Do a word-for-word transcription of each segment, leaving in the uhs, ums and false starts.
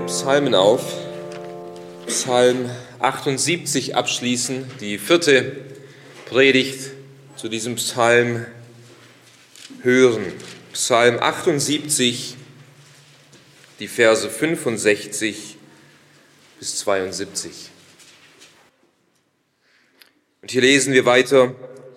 Psalmen auf. Psalm achtundsiebzig abschließen, die vierte Predigt zu diesem Psalm hören. Psalm achtundsiebzig, die Verse fünfundsechzig bis zweiundsiebzig. Und hier lesen wir weiter: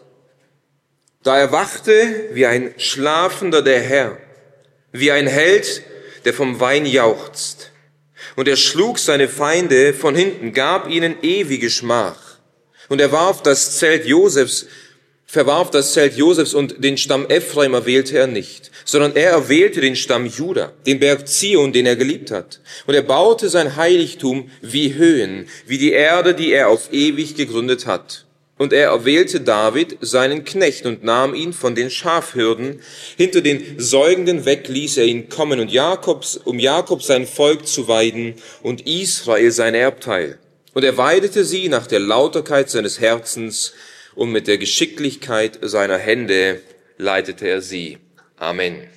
Da erwachte wie ein Schlafender der Herr, wie ein Held, der vom Wein jauchzt. Und er schlug seine Feinde von hinten, gab ihnen ewige Schmach. Und er warf das Zelt Josefs, verwarf das Zelt Josefs und den Stamm Ephraim erwählte er nicht, sondern er erwählte den Stamm Juda, den Berg Zion, den er geliebt hat. Und er baute sein Heiligtum wie Höhen, wie die Erde, die er auf ewig gegründet hat. Und er erwählte David, seinen Knecht, und nahm ihn von den Schafhürden. Hinter den Säugenden weg ließ er ihn kommen, und Jakobs, um Jakob sein Volk zu weiden und Israel sein Erbteil. Und er weidete sie nach der Lauterkeit seines Herzens, und mit der Geschicklichkeit seiner Hände leitete er sie. Amen.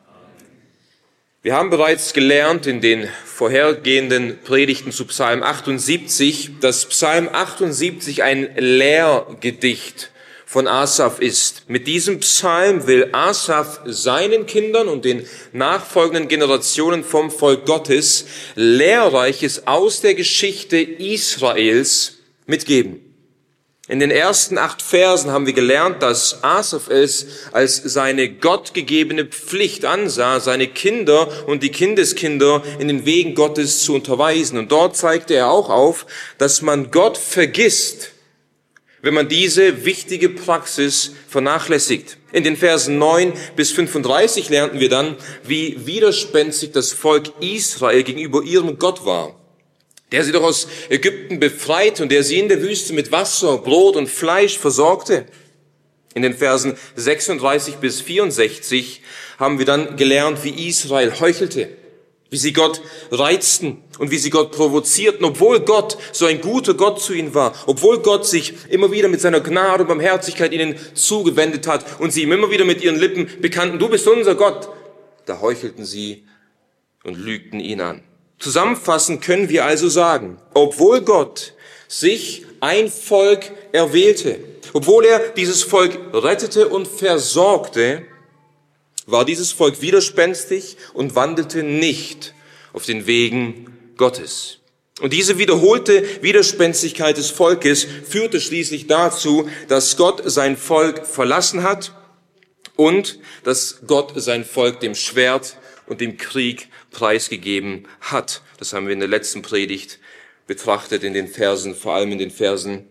Wir haben bereits gelernt in den vorhergehenden Predigten zu Psalm achtundsiebzig, dass Psalm achtundsiebzig ein Lehrgedicht von Asaf ist. Mit diesem Psalm will Asaf seinen Kindern und den nachfolgenden Generationen vom Volk Gottes Lehrreiches aus der Geschichte Israels mitgeben. In den ersten acht Versen haben wir gelernt, dass Asaf es als seine gottgegebene Pflicht ansah, seine Kinder und die Kindeskinder in den Wegen Gottes zu unterweisen. Und dort zeigte er auch auf, dass man Gott vergisst, wenn man diese wichtige Praxis vernachlässigt. In den Versen neun bis fünfunddreißig lernten wir dann, wie widerspenstig das Volk Israel gegenüber ihrem Gott war, der sie doch aus Ägypten befreite und der sie in der Wüste mit Wasser, Brot und Fleisch versorgte. In den Versen sechsunddreißig bis vierundsechzig haben wir dann gelernt, wie Israel heuchelte, wie sie Gott reizten und wie sie Gott provozierten, obwohl Gott so ein guter Gott zu ihnen war, obwohl Gott sich immer wieder mit seiner Gnade und Barmherzigkeit ihnen zugewendet hat und sie ihm immer wieder mit ihren Lippen bekannten: Du bist unser Gott. Da heuchelten sie und lügten ihn an. Zusammenfassend können wir also sagen, obwohl Gott sich ein Volk erwählte, obwohl er dieses Volk rettete und versorgte, war dieses Volk widerspenstig und wandelte nicht auf den Wegen Gottes. Und diese wiederholte Widerspenstigkeit des Volkes führte schließlich dazu, dass Gott sein Volk verlassen hat und dass Gott sein Volk dem Schwert und dem Krieg preisgegeben hat. Das haben wir in der letzten Predigt betrachtet, in den Versen, vor allem in den Versen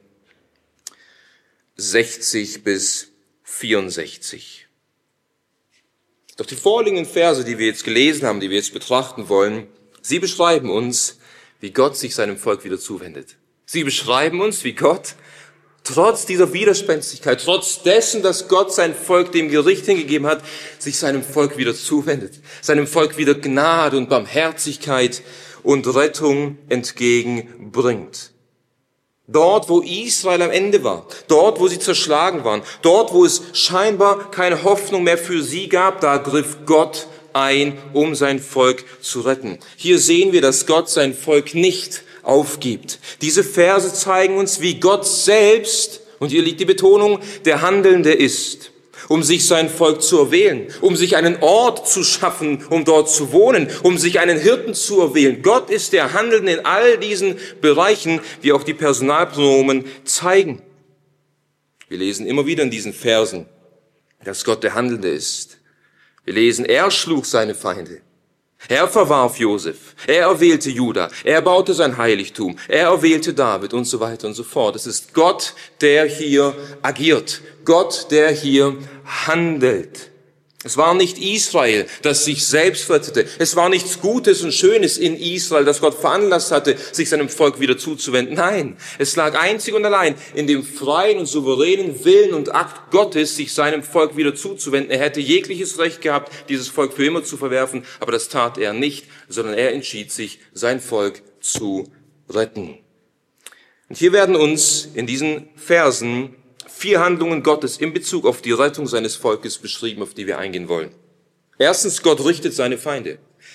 sechzig bis vierundsechzig. Doch die vorliegenden Verse, die wir jetzt gelesen haben, die wir jetzt betrachten wollen, sie beschreiben uns, wie Gott sich seinem Volk wieder zuwendet. Sie beschreiben uns, wie Gott trotz dieser Widerspenstigkeit, trotz dessen, dass Gott sein Volk dem Gericht hingegeben hat, sich seinem Volk wieder zuwendet, seinem Volk wieder Gnade und Barmherzigkeit und Rettung entgegenbringt. Dort, wo Israel am Ende war, dort, wo sie zerschlagen waren, dort, wo es scheinbar keine Hoffnung mehr für sie gab, da griff Gott ein, um sein Volk zu retten. Hier sehen wir, dass Gott sein Volk nicht aufgibt. Diese Verse zeigen uns, wie Gott selbst, und hier liegt die Betonung, der Handelnde ist, um sich sein Volk zu erwählen, um sich einen Ort zu schaffen, um dort zu wohnen, um sich einen Hirten zu erwählen. Gott ist der Handelnde in all diesen Bereichen, wie auch die Personalpronomen zeigen. Wir lesen immer wieder in diesen Versen, dass Gott der Handelnde ist. Wir lesen, er schlug seine Feinde. Er verwarf Josef, er erwählte Juda, er baute sein Heiligtum, er erwählte David und so weiter und so fort. Es ist Gott, der hier agiert, Gott, der hier handelt. Es war nicht Israel, das sich selbst rettete. Es war nichts Gutes und Schönes in Israel, das Gott veranlasst hatte, sich seinem Volk wieder zuzuwenden. Nein, es lag einzig und allein in dem freien und souveränen Willen und Akt Gottes, sich seinem Volk wieder zuzuwenden. Er hätte jegliches Recht gehabt, dieses Volk für immer zu verwerfen, aber das tat er nicht, sondern er entschied sich, sein Volk zu retten. Und hier werden uns in diesen Versen vier Handlungen Gottes in Bezug auf die Rettung seines Volkes beschrieben, auf die wir eingehen wollen. Erstens, Gott richtet seine Feinde.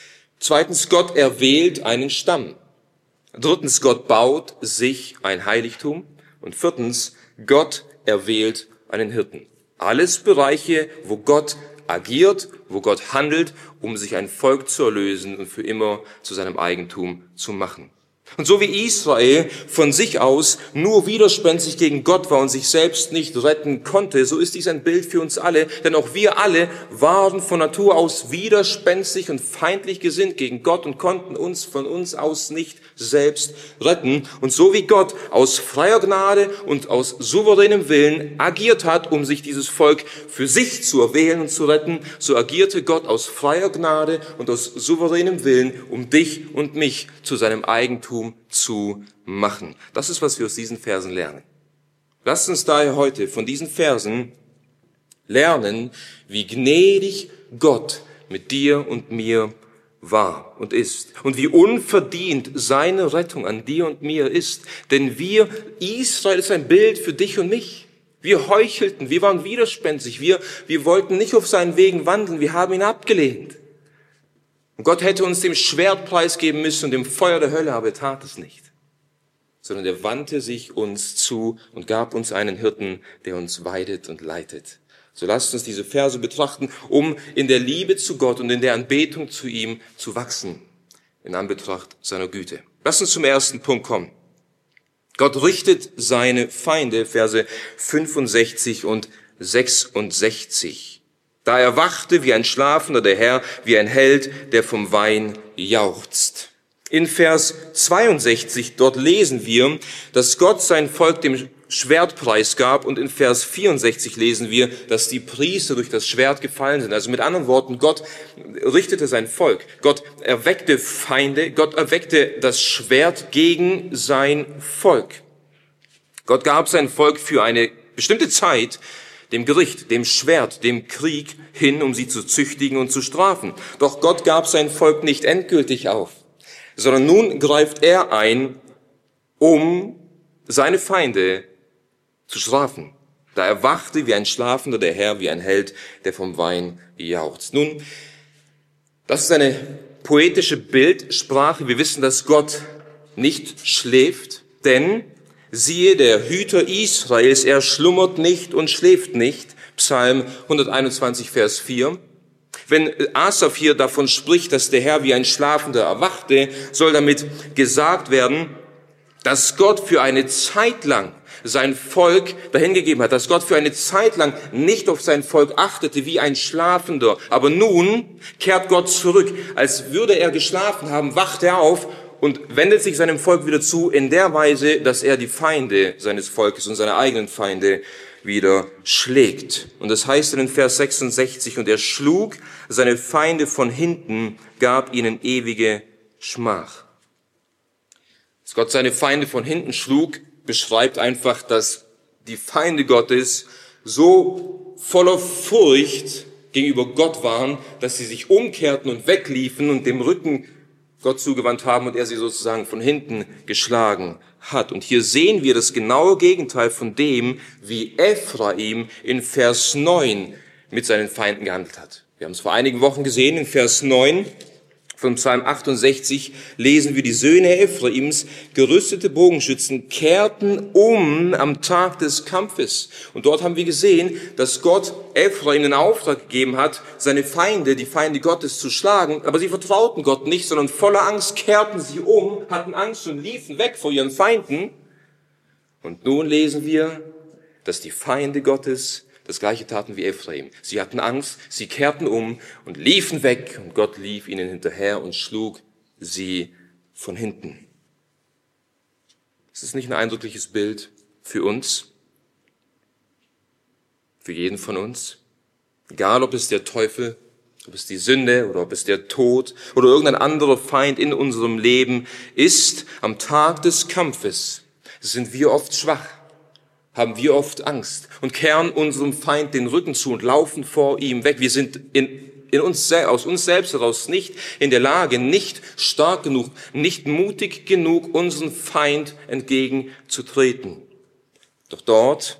Zweitens, Gott erwählt einen Stamm. Drittens, Gott baut sich ein Heiligtum. Und viertens, Gott erwählt einen Hirten. Alles Bereiche, wo Gott agiert, wo Gott handelt, um sich ein Volk zu erlösen und für immer zu seinem Eigentum zu machen. Und so wie Israel von sich aus nur widerspenstig gegen Gott war und sich selbst nicht retten konnte, so ist dies ein Bild für uns alle, denn auch wir alle waren von Natur aus widerspenstig und feindlich gesinnt gegen Gott und konnten uns von uns aus nicht selbst retten. Und so wie Gott aus freier Gnade und aus souveränem Willen agiert hat, um sich dieses Volk für sich zu erwählen und zu retten, so agierte Gott aus freier Gnade und aus souveränem Willen, um dich und mich zu seinem Eigentum zu machen. Das ist, was wir aus diesen Versen lernen. Lasst uns daher heute von diesen Versen lernen, wie gnädig Gott mit dir und mir war und ist und wie unverdient seine Rettung an dir und mir ist. Denn wir, Israel ist ein Bild für dich und mich. Wir heuchelten, wir waren widerspenstig, wir, wir wollten nicht auf seinen Wegen wandeln, wir haben ihn abgelehnt. Und Gott hätte uns dem Schwert preisgeben müssen und dem Feuer der Hölle, aber er tat es nicht. Sondern er wandte sich uns zu und gab uns einen Hirten, der uns weidet und leitet. So lasst uns diese Verse betrachten, um in der Liebe zu Gott und in der Anbetung zu ihm zu wachsen, in Anbetracht seiner Güte. Lasst uns zum ersten Punkt kommen. Gott richtet seine Feinde, Verse fünfundsechzig und sechsundsechzig. Da erwachte wie ein Schlafender der Herr, wie ein Held, der vom Wein jauchzt. In Vers zweiundsechzig, dort lesen wir, dass Gott sein Volk dem Schwert preisgab, und in Vers vierundsechzig lesen wir, dass die Priester durch das Schwert gefallen sind. Also mit anderen Worten, Gott richtete sein Volk. Gott erweckte Feinde. Gott erweckte das Schwert gegen sein Volk. Gott gab sein Volk für eine bestimmte Zeit dem Gericht, dem Schwert, dem Krieg hin, um sie zu züchtigen und zu strafen. Doch Gott gab sein Volk nicht endgültig auf, sondern nun greift er ein, um seine Feinde zu strafen. Da erwachte wie ein Schlafender der Herr, wie ein Held, der vom Wein jauchzt. Nun, das ist eine poetische Bildsprache. Wir wissen, dass Gott nicht schläft, denn siehe, der Hüter Israels, er schlummert nicht und schläft nicht. Psalm hunderteinundzwanzig, Vers vier. Wenn Asaf hier davon spricht, dass der Herr wie ein Schlafender erwachte, soll damit gesagt werden, dass Gott für eine Zeit lang sein Volk dahingegeben hat, dass Gott für eine Zeit lang nicht auf sein Volk achtete wie ein Schlafender. Aber nun kehrt Gott zurück, als würde er geschlafen haben, wacht er auf und wendet sich seinem Volk wieder zu in der Weise, dass er die Feinde seines Volkes und seine eigenen Feinde wieder schlägt. Und das heißt in Vers sechsundsechzig, und er schlug seine Feinde von hinten, gab ihnen ewige Schmach. Dass Gott seine Feinde von hinten schlug, beschreibt einfach, dass die Feinde Gottes so voller Furcht gegenüber Gott waren, dass sie sich umkehrten und wegliefen und dem Rücken Gott zugewandt haben und er sie sozusagen von hinten geschlagen hat. Und hier sehen wir das genaue Gegenteil von dem, wie Ephraim in Vers neun mit seinen Feinden gehandelt hat. Wir haben es vor einigen Wochen gesehen, in Vers neun von Psalm achtundsechzig lesen wir, die Söhne Ephraims, gerüstete Bogenschützen, kehrten um am Tag des Kampfes. Und dort haben wir gesehen, dass Gott Ephraim den Auftrag gegeben hat, seine Feinde, die Feinde Gottes zu schlagen. Aber sie vertrauten Gott nicht, sondern voller Angst kehrten sie um, hatten Angst und liefen weg vor ihren Feinden. Und nun lesen wir, dass die Feinde Gottes das Gleiche taten wie Ephraim. Sie hatten Angst, sie kehrten um und liefen weg, und Gott lief ihnen hinterher und schlug sie von hinten. Ist das nicht ein eindrückliches Bild für uns? Für jeden von uns? Egal, ob es der Teufel, ob es die Sünde oder ob es der Tod oder irgendein anderer Feind in unserem Leben ist, am Tag des Kampfes sind wir oft schwach, haben wir oft Angst und kehren unserem Feind den Rücken zu und laufen vor ihm weg. Wir sind in, in uns, aus uns selbst heraus nicht in der Lage, nicht stark genug, nicht mutig genug, unseren Feind entgegenzutreten. Doch dort,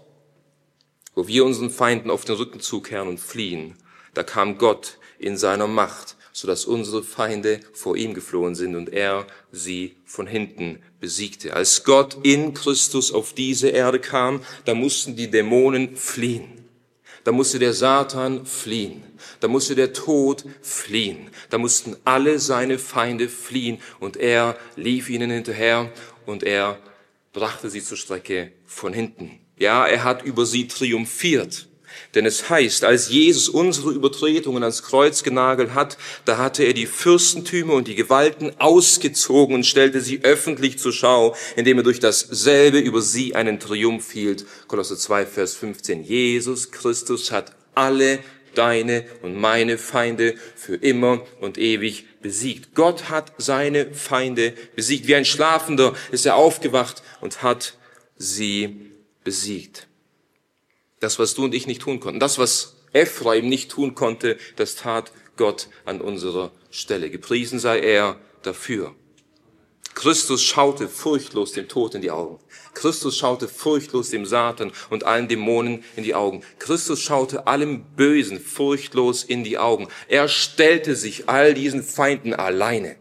wo wir unseren Feinden auf den Rücken zukehren und fliehen, da kam Gott in seiner Macht sodass unsere Feinde vor ihm geflohen sind und er sie von hinten besiegte. Als Gott in Christus auf diese Erde kam, da mussten die Dämonen fliehen. Da musste der Satan fliehen. Da musste der Tod fliehen. Da mussten alle seine Feinde fliehen und er lief ihnen hinterher und er brachte sie zur Strecke von hinten. Ja, er hat über sie triumphiert. Denn es heißt, als Jesus unsere Übertretungen ans Kreuz genagelt hat, da hatte er die Fürstentümer und die Gewalten ausgezogen und stellte sie öffentlich zur Schau, indem er durch dasselbe über sie einen Triumph hielt. Kolosser zwei, Vers fünfzehn. Jesus Christus hat alle deine und meine Feinde für immer und ewig besiegt. Gott hat seine Feinde besiegt. Wie ein Schlafender ist er aufgewacht und hat sie besiegt. Das, was du und ich nicht tun konnten, das, was Ephraim nicht tun konnte, das tat Gott an unserer Stelle. Gepriesen sei er dafür. Christus schaute furchtlos dem Tod in die Augen. Christus schaute furchtlos dem Satan und allen Dämonen in die Augen. Christus schaute allem Bösen furchtlos in die Augen. Er stellte sich all diesen Feinden alleine.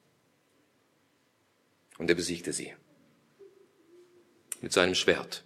Und er besiegte sie. Mit seinem Schwert.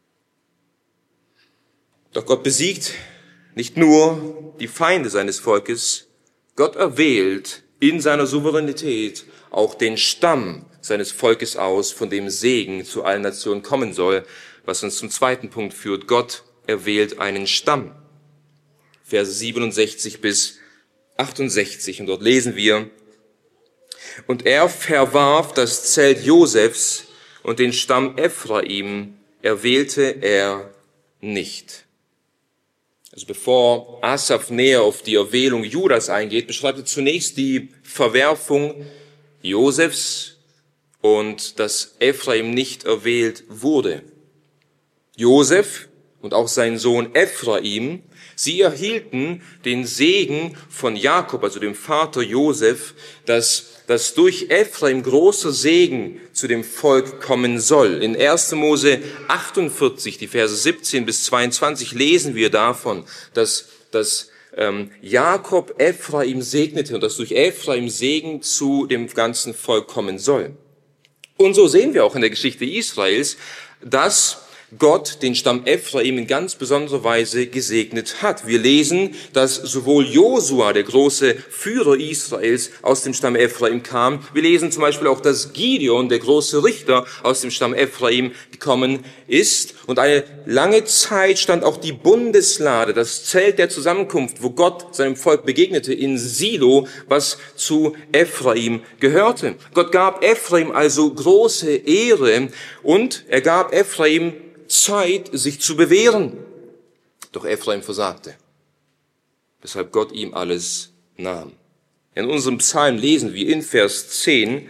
Doch Gott besiegt nicht nur die Feinde seines Volkes, Gott erwählt in seiner Souveränität auch den Stamm seines Volkes aus, von dem Segen zu allen Nationen kommen soll, was uns zum zweiten Punkt führt. Gott erwählt einen Stamm. Verse siebenundsechzig bis achtundsechzig, und dort lesen wir: Und er verwarf das Zelt Josefs und den Stamm Ephraim erwählte er nicht. Also bevor Asaf näher auf die Erwählung Judas eingeht, beschreibt er zunächst die Verwerfung Josefs und dass Ephraim nicht erwählt wurde. Josef und auch sein Sohn Ephraim, sie erhielten den Segen von Jakob, also dem Vater Josef, dass dass durch Ephraim großer Segen zu dem Volk kommen soll. In erster Mose achtundvierzig, die Verse siebzehn bis zweiundzwanzig, lesen wir davon, dass, dass ähm, Jakob Ephraim segnete und dass durch Ephraim Segen zu dem ganzen Volk kommen soll. Und so sehen wir auch in der Geschichte Israels, dass Gott den Stamm Ephraim in ganz besonderer Weise gesegnet hat. Wir lesen, dass sowohl Josua, der große Führer Israels, aus dem Stamm Ephraim kam. Wir lesen zum Beispiel auch, dass Gideon, der große Richter, aus dem Stamm Ephraim gekommen ist. Und eine lange Zeit stand auch die Bundeslade, das Zelt der Zusammenkunft, wo Gott seinem Volk begegnete, in Silo, was zu Ephraim gehörte. Gott gab Ephraim also große Ehre und er gab Ephraim Zeit, sich zu bewähren. Doch Ephraim versagte, weshalb Gott ihm alles nahm. In unserem Psalm lesen wir in Vers zehn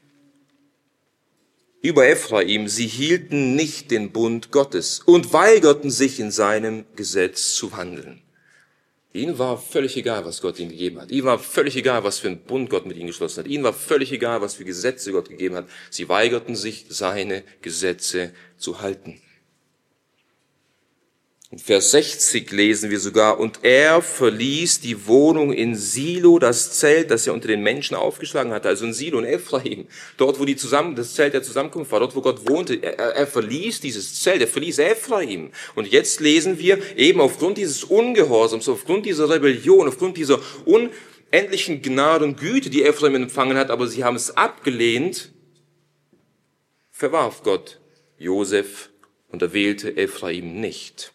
über Ephraim: Sie hielten nicht den Bund Gottes und weigerten sich, in seinem Gesetz zu wandeln. Ihnen war völlig egal, was Gott ihnen gegeben hat. Ihnen war völlig egal, was für einen Bund Gott mit ihnen geschlossen hat. Ihnen war völlig egal, was für Gesetze Gott gegeben hat. Sie weigerten sich, seine Gesetze zu halten. In Vers sechzig lesen wir sogar: Und er verließ die Wohnung in Silo, das Zelt, das er unter den Menschen aufgeschlagen hatte, also in Silo in Ephraim, dort, wo die zusammen, das Zelt der Zusammenkunft war, dort, wo Gott wohnte. Er, er verließ dieses Zelt, er verließ Ephraim. Und jetzt lesen wir, eben aufgrund dieses Ungehorsams, aufgrund dieser Rebellion, aufgrund dieser unendlichen Gnade und Güte, die Ephraim empfangen hat, aber sie haben es abgelehnt, verwarf Gott Josef und erwählte Ephraim nicht.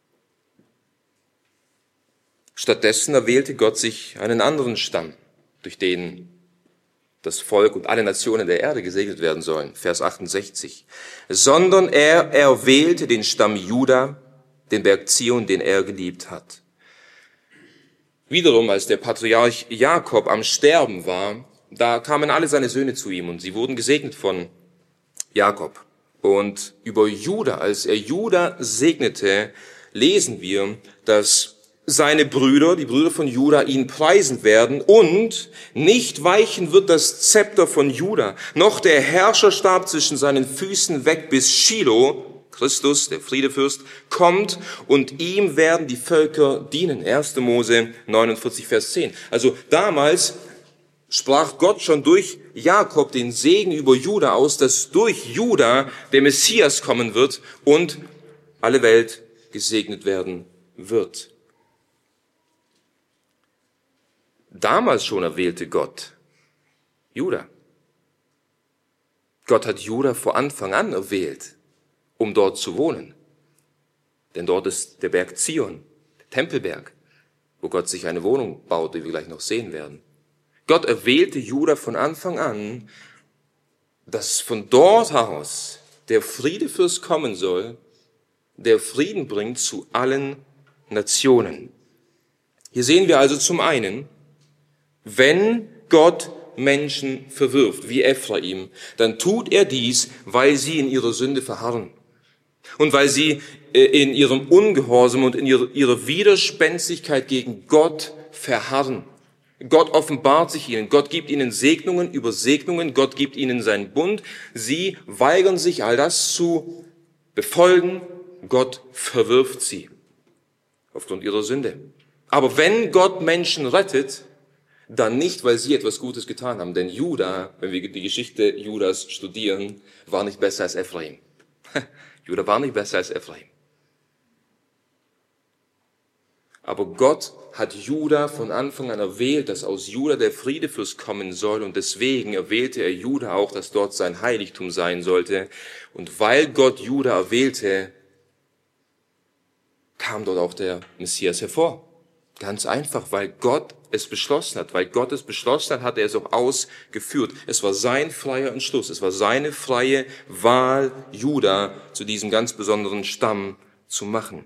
Stattdessen erwählte Gott sich einen anderen Stamm, durch den das Volk und alle Nationen der Erde gesegnet werden sollen. Vers achtundsechzig. Sondern er erwählte den Stamm Juda, den Berg Zion, den er geliebt hat. Wiederum, als der Patriarch Jakob am Sterben war, da kamen alle seine Söhne zu ihm und sie wurden gesegnet von Jakob. Und über Juda, als er Juda segnete, lesen wir, dass seine Brüder, die Brüder von Juda, ihn preisen werden und nicht weichen wird das Zepter von Juda, noch der Herrscherstab zwischen seinen Füßen weg bis Shiloh, Christus, der Friedefürst, kommt und ihm werden die Völker dienen. erster Mose neunundvierzig, Vers zehn. Also damals sprach Gott schon durch Jakob den Segen über Juda aus, dass durch Juda der Messias kommen wird und alle Welt gesegnet werden wird. Damals schon erwählte Gott Juda. Gott hat Juda vor Anfang an erwählt, um dort zu wohnen. Denn dort ist der Berg Zion, der Tempelberg, wo Gott sich eine Wohnung baut, die wir gleich noch sehen werden. Gott erwählte Juda von Anfang an, dass von dort aus der Friedefürst kommen soll, der Frieden bringt zu allen Nationen. Hier sehen wir also zum einen, wenn Gott Menschen verwirft, wie Ephraim, dann tut er dies, weil sie in ihrer Sünde verharren und weil sie in ihrem Ungehorsam und in ihrer Widerspenstigkeit gegen Gott verharren. Gott offenbart sich ihnen, Gott gibt ihnen Segnungen über Segnungen, Gott gibt ihnen seinen Bund. Sie weigern sich, all das zu befolgen. Gott verwirft sie aufgrund ihrer Sünde. Aber wenn Gott Menschen rettet, dann nicht, weil sie etwas Gutes getan haben. Denn Juda, wenn wir die Geschichte Judas studieren, war nicht besser als Ephraim. Juda war nicht besser als Ephraim. Aber Gott hat Juda von Anfang an erwählt, dass aus Juda der Friedefürst kommen soll. Und deswegen erwählte er Juda auch, dass dort sein Heiligtum sein sollte. Und weil Gott Juda erwählte, kam dort auch der Messias hervor. Ganz einfach, weil Gott es beschlossen hat. Weil Gott es beschlossen hat, hat er es auch ausgeführt. Es war sein freier Entschluss. Es war seine freie Wahl, Juda zu diesem ganz besonderen Stamm zu machen.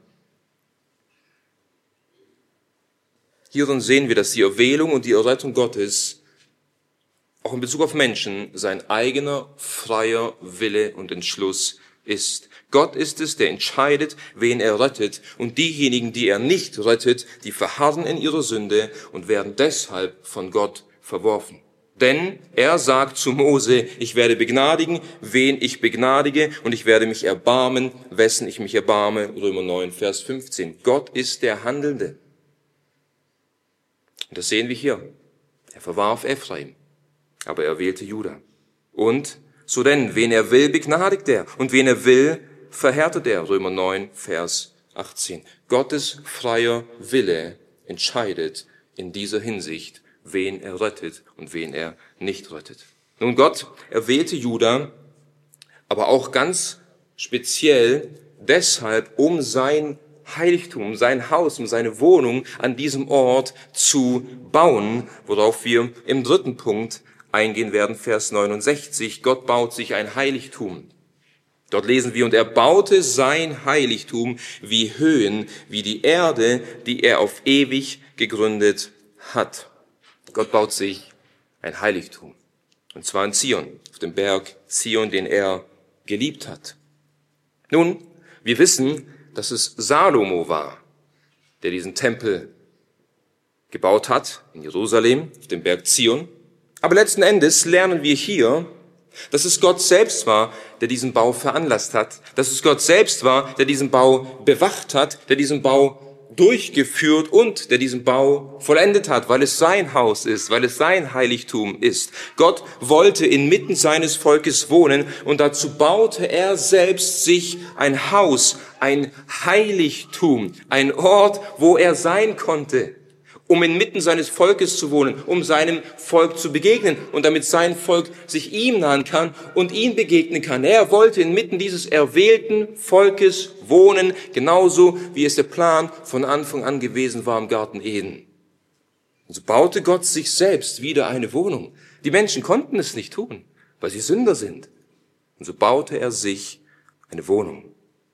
Hierin sehen wir, dass die Erwählung und die Errettung Gottes auch in Bezug auf Menschen sein eigener freier Wille und Entschluss ist. Gott ist es, der entscheidet, wen er rettet, und diejenigen, die er nicht rettet, die verharren in ihrer Sünde und werden deshalb von Gott verworfen. Denn er sagt zu Mose, ich werde begnadigen, wen ich begnadige, und ich werde mich erbarmen, wessen ich mich erbarme. Römer neun, Vers fünfzehn. Gott ist der Handelnde. Und das sehen wir hier. Er verwarf Ephraim, aber er wählte Juda. Und so denn, wen er will, begnadigt er, und wen er will, verhärtet er. Römer neun, Vers achtzehn. Gottes freier Wille entscheidet in dieser Hinsicht, wen er rettet und wen er nicht rettet. Nun, Gott erwählte Juda, aber auch ganz speziell deshalb, um sein Heiligtum, um sein Haus, um seine Wohnung an diesem Ort zu bauen, worauf wir im dritten Punkt eingehen werden, Vers neunundsechzig. Gott baut sich ein Heiligtum. Dort lesen wir, und er baute sein Heiligtum wie Höhen, wie die Erde, die er auf ewig gegründet hat. Gott baut sich ein Heiligtum. Und zwar in Zion, auf dem Berg Zion, den er geliebt hat. Nun, wir wissen, dass es Salomo war, der diesen Tempel gebaut hat in Jerusalem, auf dem Berg Zion. Aber letzten Endes lernen wir hier, dass es Gott selbst war, der diesen Bau veranlasst hat, dass es Gott selbst war, der diesen Bau bewacht hat, der diesen Bau durchgeführt und der diesen Bau vollendet hat, weil es sein Haus ist, weil es sein Heiligtum ist. Gott wollte inmitten seines Volkes wohnen, und dazu baute er selbst sich ein Haus, ein Heiligtum, ein Ort, wo er sein konnte, um inmitten seines Volkes zu wohnen, um seinem Volk zu begegnen und damit sein Volk sich ihm nahen kann und ihm begegnen kann. Er wollte inmitten dieses erwählten Volkes wohnen, genauso wie es der Plan von Anfang an gewesen war im Garten Eden. Und so baute Gott sich selbst wieder eine Wohnung. Die Menschen konnten es nicht tun, weil sie Sünder sind. Und so baute er sich eine Wohnung.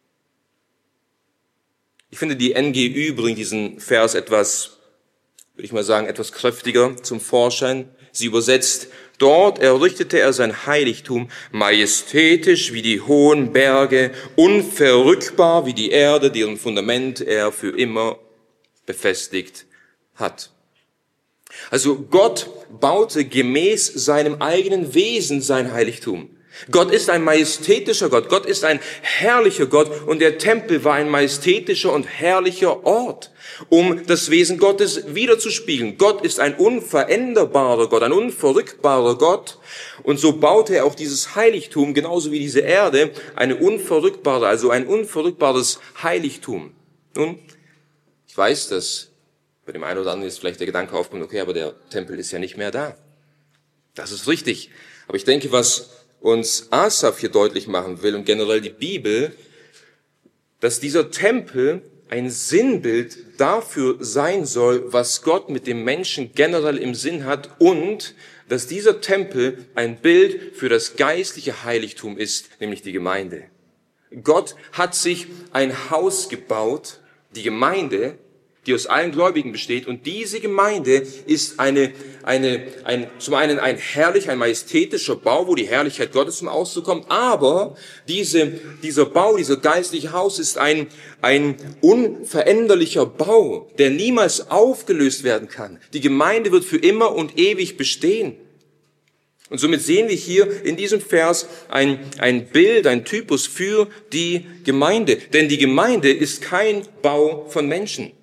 Ich finde, die N G Ü bringt diesen Vers etwas, würde ich mal sagen, etwas kräftiger zum Vorschein. Sie übersetzt, dort errichtete er sein Heiligtum, majestätisch wie die hohen Berge, unverrückbar wie die Erde, deren Fundament er für immer befestigt hat. Also Gott baute gemäß seinem eigenen Wesen sein Heiligtum. Gott ist ein majestätischer Gott. Gott ist ein herrlicher Gott. Und der Tempel war ein majestätischer und herrlicher Ort, um das Wesen Gottes wiederzuspiegeln. Gott ist ein unveränderbarer Gott, ein unverrückbarer Gott. Und so baute er auch dieses Heiligtum, genauso wie diese Erde, eine unverrückbare, also ein unverrückbares Heiligtum. Nun, ich weiß, dass bei dem einen oder anderen jetzt vielleicht der Gedanke aufkommt, okay, aber der Tempel ist ja nicht mehr da. Das ist richtig. Aber ich denke, was uns Asaf hier deutlich machen will und generell die Bibel, dass dieser Tempel ein Sinnbild dafür sein soll, was Gott mit dem Menschen generell im Sinn hat und dass dieser Tempel ein Bild für das geistliche Heiligtum ist, nämlich die Gemeinde. Gott hat sich ein Haus gebaut, die Gemeinde, die aus allen Gläubigen besteht. Und diese Gemeinde ist eine, eine, ein, zum einen ein herrlich, ein majestätischer Bau, wo die Herrlichkeit Gottes zum Ausdruck kommt. Aber diese, dieser Bau, dieser geistliche Haus ist ein, ein unveränderlicher Bau, der niemals aufgelöst werden kann. Die Gemeinde wird für immer und ewig bestehen. Und somit sehen wir hier in diesem Vers ein, ein Bild, ein Typus für die Gemeinde. Denn die Gemeinde ist kein Bau von Menschen.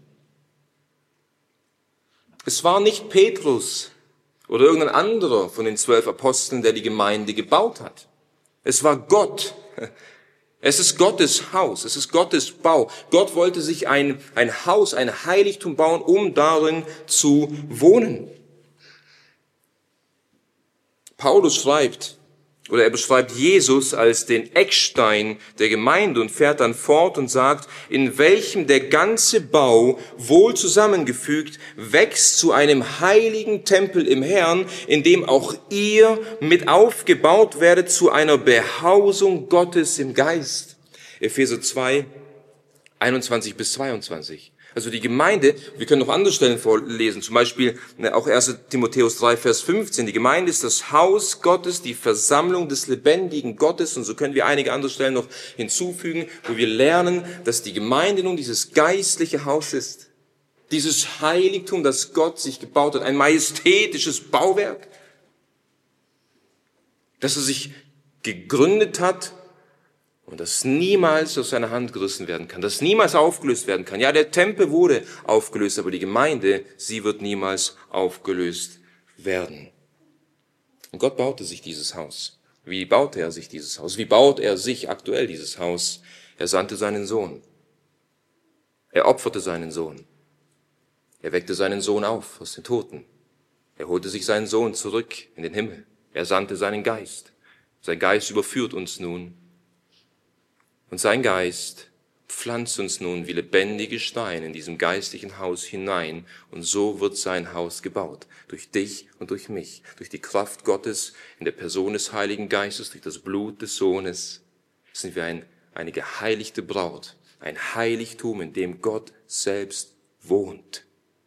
Es war nicht Petrus oder irgendein anderer von den zwölf Aposteln, der die Gemeinde gebaut hat. Es war Gott. Es ist Gottes Haus, es ist Gottes Bau. Gott wollte sich ein, ein Haus, ein Heiligtum bauen, um darin zu wohnen. Paulus schreibt, oder er beschreibt Jesus als den Eckstein der Gemeinde und fährt dann fort und sagt, in welchem der ganze Bau wohl zusammengefügt wächst zu einem heiligen Tempel im Herrn, in dem auch ihr mit aufgebaut werdet zu einer Behausung Gottes im Geist. Epheser zwei, einundzwanzig bis zweiundzwanzig. Also die Gemeinde, wir können noch andere Stellen vorlesen, zum Beispiel auch erster Timotheus drei, Vers fünfzehn. Die Gemeinde ist das Haus Gottes, die Versammlung des lebendigen Gottes. Und so können wir einige andere Stellen noch hinzufügen, wo wir lernen, dass die Gemeinde nun dieses geistliche Haus ist. Dieses Heiligtum, das Gott sich gebaut hat, ein majestätisches Bauwerk, das er sich gegründet hat, und das niemals aus seiner Hand gerissen werden kann, das niemals aufgelöst werden kann. Ja, der Tempel wurde aufgelöst, aber die Gemeinde, sie wird niemals aufgelöst werden. Und Gott baute sich dieses Haus. Wie baute er sich dieses Haus? Wie baut er sich aktuell dieses Haus? Er sandte seinen Sohn. Er opferte seinen Sohn. Er weckte seinen Sohn auf aus den Toten. Er holte sich seinen Sohn zurück in den Himmel. Er sandte seinen Geist. Sein Geist überführt uns nun. Und sein Geist pflanzt uns nun wie lebendige Steine in diesem geistlichen Haus hinein. Und so wird sein Haus gebaut. Durch dich und durch mich. Durch die Kraft Gottes in der Person des Heiligen Geistes, durch das Blut des Sohnes sind wir ein, eine geheiligte Braut. Ein Heiligtum, in dem Gott selbst wohnt.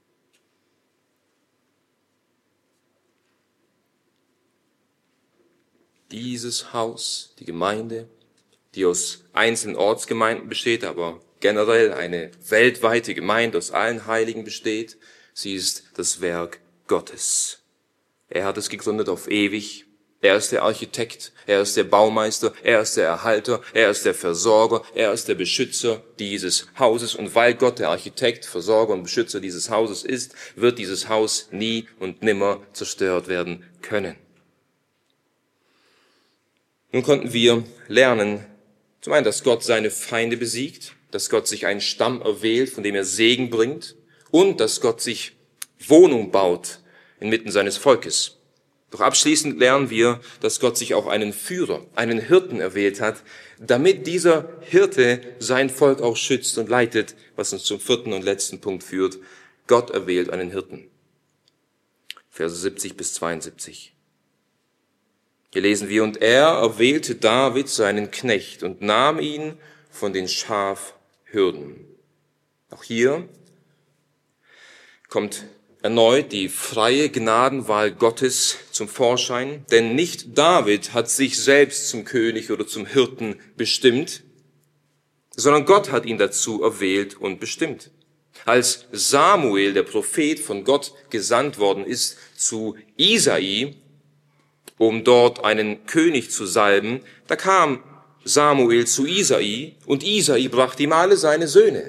Dieses Haus, die Gemeinde, die aus einzelnen Ortsgemeinden besteht, aber generell eine weltweite Gemeinde aus allen Heiligen besteht. Sie ist das Werk Gottes. Er hat es gegründet auf ewig. Er ist der Architekt, er ist der Baumeister, er ist der Erhalter, er ist der Versorger, er ist der Beschützer dieses Hauses. Und weil Gott der Architekt, Versorger und Beschützer dieses Hauses ist, wird dieses Haus nie und nimmer zerstört werden können. Nun konnten wir lernen, zum einen, dass Gott seine Feinde besiegt, dass Gott sich einen Stamm erwählt, von dem er Segen bringt, und dass Gott sich Wohnung baut inmitten seines Volkes. Doch abschließend lernen wir, dass Gott sich auch einen Führer, einen Hirten erwählt hat, damit dieser Hirte sein Volk auch schützt und leitet, was uns zum vierten und letzten Punkt führt. Gott erwählt einen Hirten. Verse siebzig bis zweiundsiebzig. Hier lesen wir, und er erwählte David seinen Knecht und nahm ihn von den Schafhürden. Auch hier kommt erneut die freie Gnadenwahl Gottes zum Vorschein, denn nicht David hat sich selbst zum König oder zum Hirten bestimmt, sondern Gott hat ihn dazu erwählt und bestimmt. Als Samuel, der Prophet, von Gott gesandt worden ist zu Isai, um dort einen König zu salben, da kam Samuel zu Isai und Isai brachte ihm alle seine Söhne.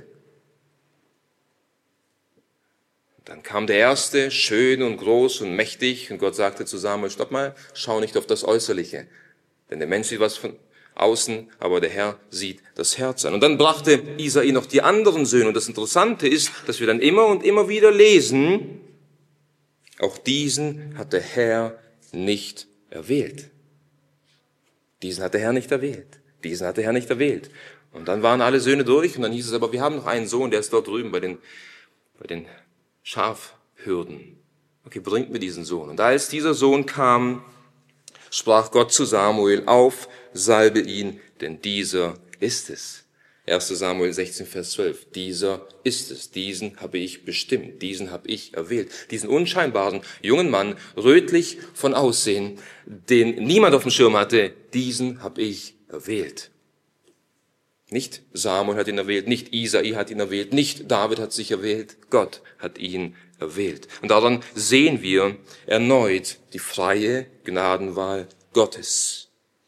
Dann kam der erste, schön und groß und mächtig, und Gott sagte zu Samuel, stopp mal, schau nicht auf das Äußerliche. Denn der Mensch sieht was von außen, aber der Herr sieht das Herz an. Und dann brachte Isai noch die anderen Söhne. Und das Interessante ist, dass wir dann immer und immer wieder lesen, auch diesen hat der Herr nicht erwählt. Diesen hat der Herr nicht erwählt. Diesen hat der Herr nicht erwählt. Und dann waren alle Söhne durch, und dann hieß es aber, wir haben noch einen Sohn, der ist dort drüben bei den, bei den Schafhürden. Okay, bringt mir diesen Sohn. Und als dieser Sohn kam, sprach Gott zu Samuel, auf, salbe ihn, denn dieser ist es. erster Samuel sechzehn, Vers zwölf. Dieser ist es. Diesen habe ich bestimmt. Diesen habe ich erwählt. Diesen unscheinbaren jungen Mann, rötlich von Aussehen, den niemand auf dem Schirm hatte, diesen habe ich erwählt. Nicht Samuel hat ihn erwählt, nicht Isai hat ihn erwählt, nicht David hat sich erwählt, Gott hat ihn erwählt. Und daran sehen wir erneut die freie Gnadenwahl Gottes.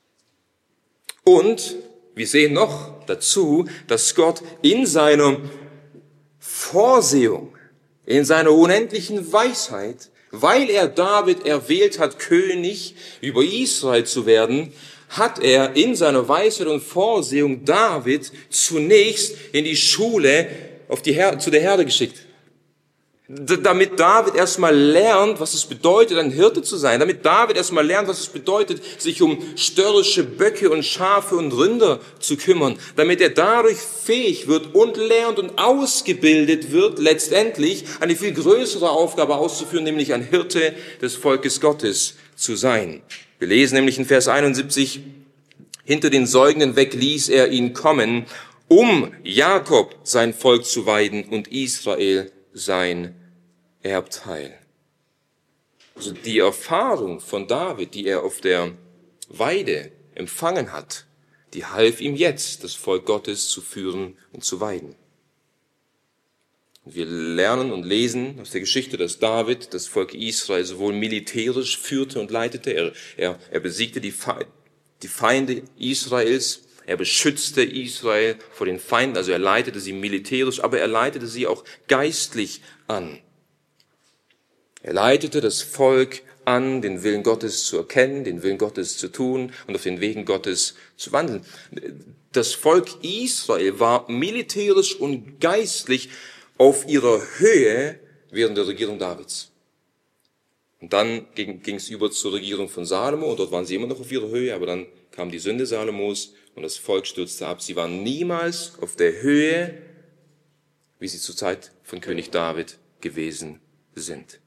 Und wir sehen noch dazu, dass Gott in seiner Vorsehung, in seiner unendlichen Weisheit, weil er David erwählt hat, König über Israel zu werden, hat er in seiner Weisheit und Vorsehung David zunächst in die Schule auf die Her- zu der Herde geschickt. D- damit David erstmal lernt, was es bedeutet, ein Hirte zu sein. Damit David erstmal lernt, was es bedeutet, sich um störrische Böcke und Schafe und Rinder zu kümmern. Damit er dadurch fähig wird und lernt und ausgebildet wird, letztendlich eine viel größere Aufgabe auszuführen, nämlich ein Hirte des Volkes Gottes zu sein. Wir lesen nämlich in Vers einundsiebzig, hinter den Säugenden weg ließ er ihn kommen, um Jakob sein Volk zu weiden und Israel sein Erbteil. Also die Erfahrung von David, die er auf der Weide empfangen hat, die half ihm jetzt, das Volk Gottes zu führen und zu weiden. Und wir lernen und lesen aus der Geschichte, dass David das Volk Israel sowohl militärisch führte und leitete, er, er, er besiegte die, Fe- die Feinde Israels, er beschützte Israel vor den Feinden, also er leitete sie militärisch, aber er leitete sie auch geistlich an. Er leitete das Volk an, den Willen Gottes zu erkennen, den Willen Gottes zu tun und auf den Wegen Gottes zu wandeln. Das Volk Israel war militärisch und geistlich auf ihrer Höhe während der Regierung Davids. Und dann ging es über zur Regierung von Salomo, und dort waren sie immer noch auf ihrer Höhe, aber dann kam die Sünde Salomos und das Volk stürzte ab. Sie waren niemals auf der Höhe, wie sie zur Zeit von König David gewesen sind.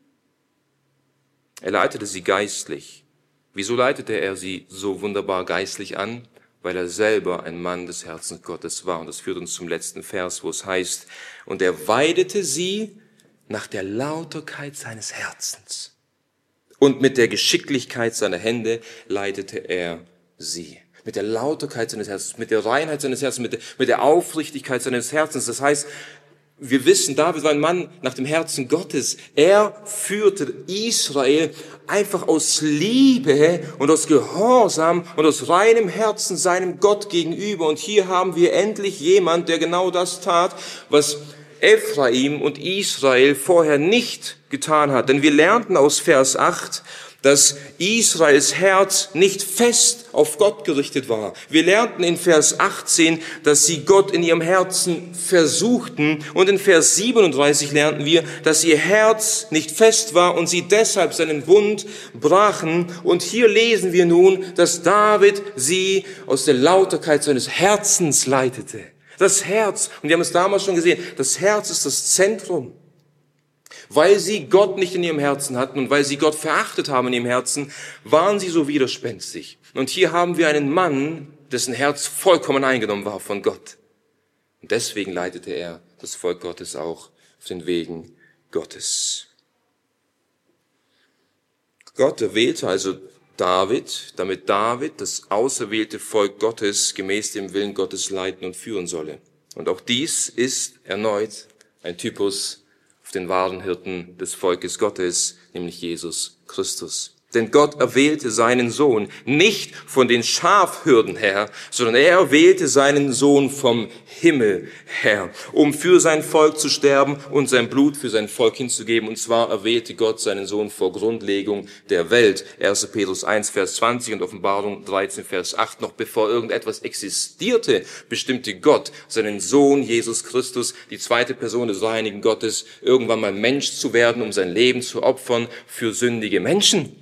Er leitete sie geistlich. Wieso leitete er sie so wunderbar geistlich an? Weil er selber ein Mann des Herzens Gottes war. Und das führt uns zum letzten Vers, wo es heißt, und er weidete sie nach der Lauterkeit seines Herzens. Und mit der Geschicklichkeit seiner Hände leitete er sie. Mit der Lauterkeit seines Herzens, mit der Reinheit seines Herzens, mit der, mit der Aufrichtigkeit seines Herzens. Das heißt, wir wissen, David war ein Mann nach dem Herzen Gottes. Er führte Israel einfach aus Liebe und aus Gehorsam und aus reinem Herzen seinem Gott gegenüber. Und hier haben wir endlich jemand, der genau das tat, was Ephraim und Israel vorher nicht getan hat. Denn wir lernten aus Vers acht, dass Israels Herz nicht fest auf Gott gerichtet war. Wir lernten in Vers achtzehn, dass sie Gott in ihrem Herzen versuchten. Und in Vers siebenunddreißig lernten wir, dass ihr Herz nicht fest war und sie deshalb seinen Bund brachen. Und hier lesen wir nun, dass David sie aus der Lauterkeit seines Herzens leitete. Das Herz, und wir haben es damals schon gesehen, das Herz ist das Zentrum. Weil sie Gott nicht in ihrem Herzen hatten und weil sie Gott verachtet haben in ihrem Herzen, waren sie so widerspenstig. Und hier haben wir einen Mann, dessen Herz vollkommen eingenommen war von Gott. Und deswegen leitete er das Volk Gottes auch auf den Wegen Gottes. Gott erwählte also David, damit David das auserwählte Volk Gottes gemäß dem Willen Gottes leiten und führen solle. Und auch dies ist erneut ein Typus den wahren Hirten des Volkes Gottes, nämlich Jesus Christus. Denn Gott erwählte seinen Sohn nicht von den Schafhürden her, sondern er erwählte seinen Sohn vom Himmel her, um für sein Volk zu sterben und sein Blut für sein Volk hinzugeben. Und zwar erwählte Gott seinen Sohn vor Grundlegung der Welt. erster Petrus eins, Vers zwanzig und Offenbarung dreizehn, Vers acht. Noch bevor irgendetwas existierte, bestimmte Gott seinen Sohn Jesus Christus, die zweite Person des dreieinigen Gottes, irgendwann mal Mensch zu werden, um sein Leben zu opfern für sündige Menschen.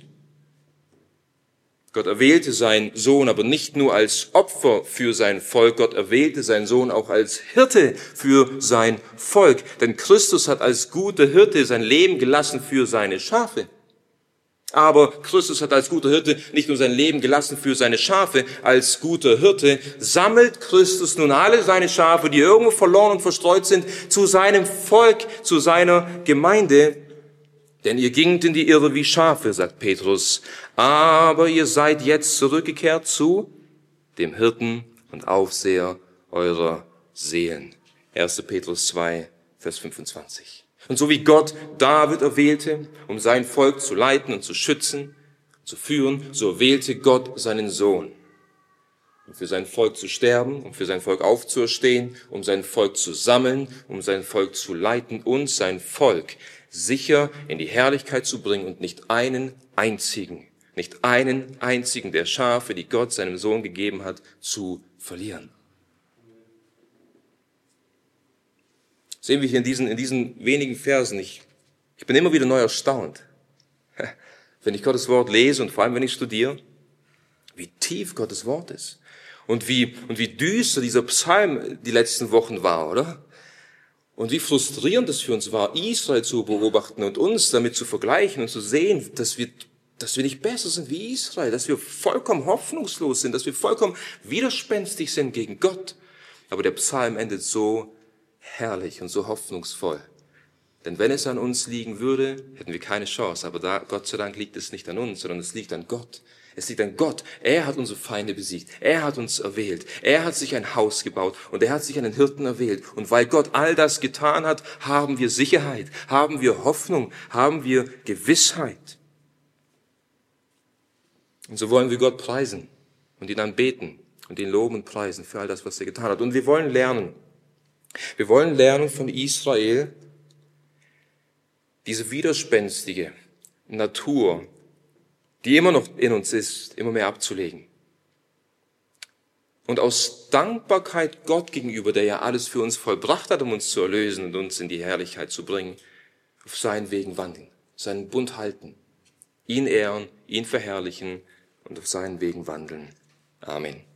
Gott erwählte seinen Sohn aber nicht nur als Opfer für sein Volk, Gott erwählte seinen Sohn auch als Hirte für sein Volk. Denn Christus hat als guter Hirte sein Leben gelassen für seine Schafe. Aber Christus hat als guter Hirte nicht nur sein Leben gelassen für seine Schafe, als guter Hirte sammelt Christus nun alle seine Schafe, die irgendwo verloren und verstreut sind, zu seinem Volk, zu seiner Gemeinde. Denn ihr gingt in die Irre wie Schafe, sagt Petrus, aber ihr seid jetzt zurückgekehrt zu dem Hirten und Aufseher eurer Seelen. erster Petrus zwei, Vers fünfundzwanzig. Und so wie Gott David erwählte, um sein Volk zu leiten und zu schützen, zu führen, so erwählte Gott seinen Sohn, um für sein Volk zu sterben, um für sein Volk aufzuerstehen, um sein Volk zu sammeln, um sein Volk zu leiten und sein Volk sicher in die Herrlichkeit zu bringen und nicht einen einzigen, nicht einen einzigen der Schafe, die Gott seinem Sohn gegeben hat, zu verlieren. Sehen wir hier in diesen, in diesen wenigen Versen. Ich, ich bin immer wieder neu erstaunt, wenn ich Gottes Wort lese und vor allem, wenn ich studiere, wie tief Gottes Wort ist und wie, und wie düster dieser Psalm die letzten Wochen war, oder? Und wie frustrierend es für uns war, Israel zu beobachten und uns damit zu vergleichen und zu sehen, dass wir, dass wir nicht besser sind wie Israel, dass wir vollkommen hoffnungslos sind, dass wir vollkommen widerspenstig sind gegen Gott. Aber der Psalm endet so herrlich und so hoffnungsvoll. Denn wenn es an uns liegen würde, hätten wir keine Chance. Aber da, Gott sei Dank, liegt es nicht an uns, sondern es liegt an Gott. Es liegt an Gott. Er hat unsere Feinde besiegt. Er hat uns erwählt. Er hat sich ein Haus gebaut und er hat sich einen Hirten erwählt. Und weil Gott all das getan hat, haben wir Sicherheit, haben wir Hoffnung, haben wir Gewissheit. Und so wollen wir Gott preisen und ihn anbeten und ihn loben und preisen für all das, was er getan hat. Und wir wollen lernen. Wir wollen lernen von Israel, diese widerspenstige Natur, die immer noch in uns ist, immer mehr abzulegen. Und aus Dankbarkeit Gott gegenüber, der ja alles für uns vollbracht hat, um uns zu erlösen und uns in die Herrlichkeit zu bringen, auf seinen Wegen wandeln, seinen Bund halten, ihn ehren, ihn verherrlichen und auf seinen Wegen wandeln. Amen.